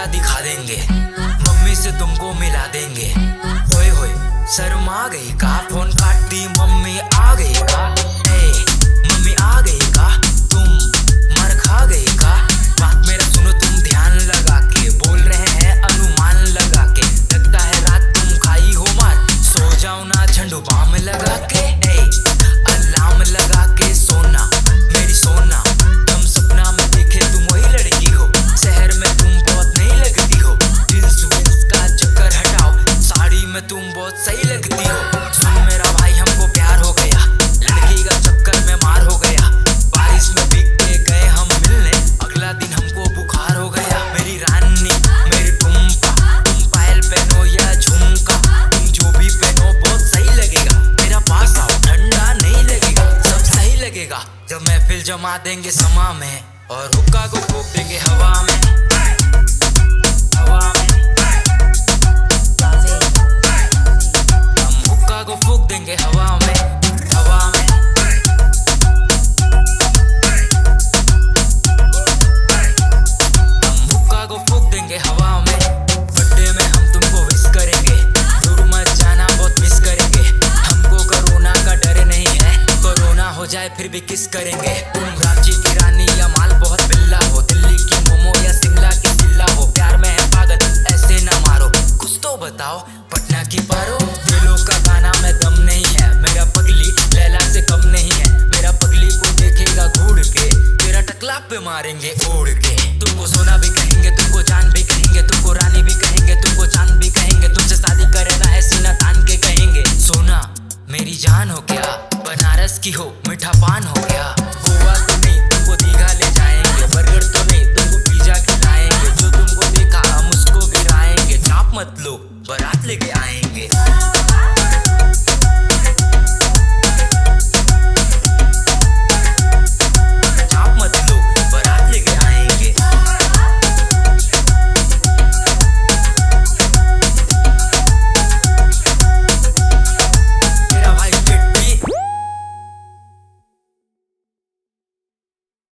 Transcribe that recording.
मजा दिखा देंगे, मम्मी से तुमको मिला देंगे। होए होए शर्म आ गई का, फोन काट दी मम्मी आ गई का। मम्मी आ गई का, तुम मर खा गई का। बात मेरा सुनो तुम ध्यान लगा के, बोल रहे हैं अनुमान लगा के। लगता है रात तुम खाई हो मार, सो जाओ ना झंडू बाम लगा के। अलार्म लगा के सोना मेरी सोना, तुम सपना में देखे तुम वही लड़की हो, शहर में तुम बहुत नहीं लगती हो। जींस वींस का चक्कर हटाओ, साड़ी में तुम बहुत सही लगती हो। सुन मेरा भाई हमको प्यार हो गया, लड़की का चक्कर में मार हो गया। बारिश में भीग के गए हम मिलने, अगला दिन हमको बुखार हो गया। मेरी रानी मेरी टुम्पा, तुम पायल पहनो या झुमका, तुम जो भी पहनो बहुत सही लगेगा। मेरा पास आओ ठंडा नहीं लगेगा, सब सही लगेगा जब महफिल जमा देंगे समा में, और हुक्का को फूंक देंगे हवा में। हवा में हम हुक्का को फूंक देंगे हवा में। हवा में हम हुक्का को फूंक देंगे हवा में। बर्थडे में हम तुमको विश करेंगे, दूर मत जाना बहुत मिस करेंगे। हमको कोरोना का डर नहीं है, कोरोना हो जाए फिर भी किस करेंगे। तुम रांची की रानी या माल बहुत बिल्ला हो, दिल्ली की मोमो या शिमला की चिल्ला हो। प्यार में है पागल ऐसे ना मारो, कुछ तो बताओ पटना की पारो। दिलों का गाना में दम नहीं है, मेरा पगली लैला से कम नहीं है। मेरा पगली को देखेगा घूर के, तेरा टकला पे मारेंगे ओढ़ के। तुमको सोना भी कहेंगे, तुमको जान भी कहेंगे, तुमको रानी भी कहेंगे, तुमको चांद भी कहेंगे। तुमसे शादी करेगा ऐसी ना तान के कहेंगे। सोना मेरी जान हो क्या, बनारस की हो मीठा पान हो गया। गोवा तो नहीं तुमको दीघा ले जाएंगे, बर्गर तो नहीं तुमको पिज्जा खिलाएंगे। जो तुमको देखा हम उसको गिराएंगे, चाप मत लो